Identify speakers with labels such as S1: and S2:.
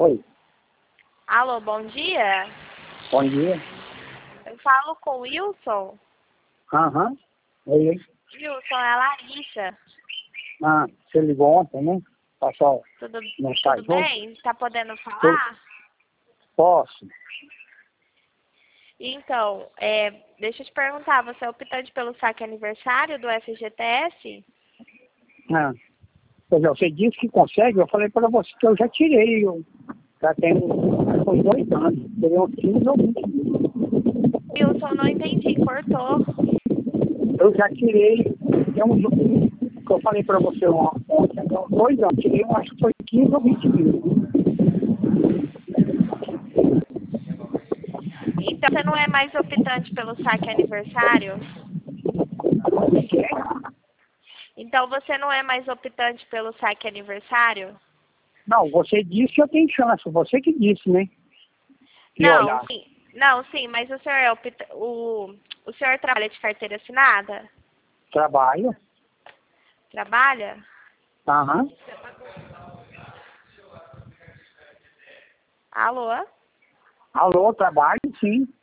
S1: Oi,
S2: Alô, bom dia.
S1: bom dia.
S2: Eu falo com o Wilson.
S1: Aham, oi.
S2: Wilson, é a Larissa.
S1: Ah, você ligou ontem, né? Passou
S2: Tudo,
S1: mensagem
S2: tudo
S1: hoje?
S2: bem? Tá podendo falar?
S1: Posso?
S2: Então, deixa eu te perguntar, você é optante pelo saque aniversário do FGTS?
S1: Ah, pois é, você disse que consegue, eu falei para você que eu já tirei, eu já tenho uns 2 anos, teria uns 15 ou 20 mil.
S2: Wilson, não entendi, cortou.
S1: Eu já tirei, tem uns, que eu falei para você ontem, então, 2 anos, tirei, eu acho que foi 15 ou 20 mil.
S2: Então, você não é mais optante pelo saque aniversário? Então, você não é mais optante pelo saque aniversário?
S1: Não, você disse que eu tenho chance, você que disse, né? E
S2: Não,
S1: olhar,
S2: sim. Não, sim, mas o senhor o senhor trabalha de carteira assinada?
S1: trabalho,
S2: Trabalha?
S1: aham,
S2: Alô?
S1: alô, trabalho, sim.